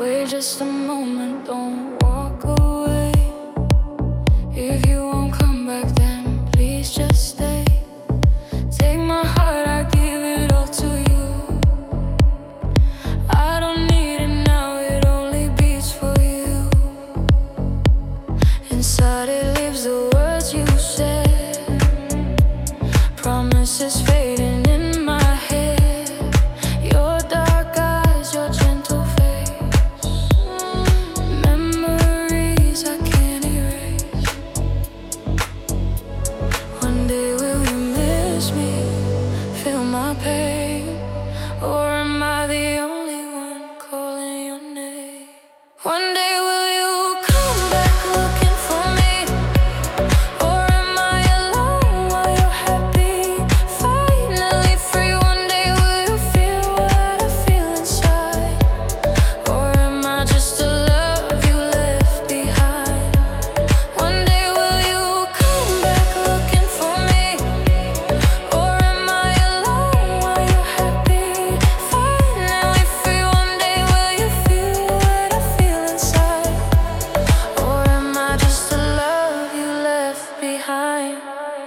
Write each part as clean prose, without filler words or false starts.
Wait just a moment, don't walk away. If you won't come back, then please just stay. Take my heart, I give it all to you. I don't need it now, it only beats for you. Inside it lives the words you said, promises fading in my head. Your dark eyes, your gentle face, memories I can't erase. One day will you miss me, feel my pain, or am I the only one calling your name? One day will you come back looking for me, or am I alone while you're happy, finally free? One day will you feel what I feel inside, or am I just a love you left behind? One day will you come back looking for me, or am I alone while you're happy, finally free? One day will you feel what I feel inside, or am I just a love you left behind?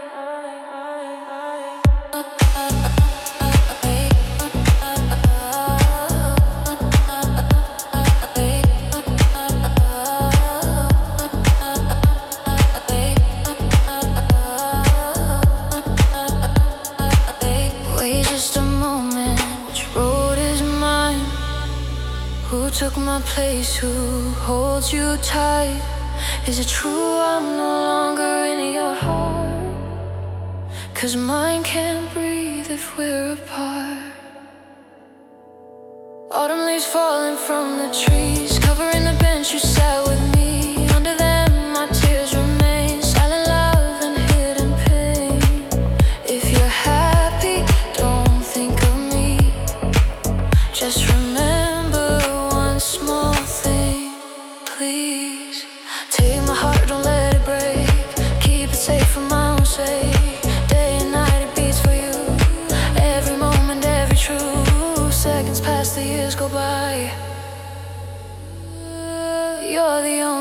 Wait just a moment, which road is mine? Who took my place, who holds you tight? Is it true I'm no longer in your heart? 'Cause mine can't breathe if we're apart. Autumn leaves falling from the trees, covering the bench you sat with me. Under them my tears remain, silent love and hidden pain. If you're happy, don't think of me. Just remember one small thing, please. Take my heart, don't let it break. Keep it safe for my own sake. Day and night it beats for you. Every moment, every truth. Seconds pass, the years go by. You're the only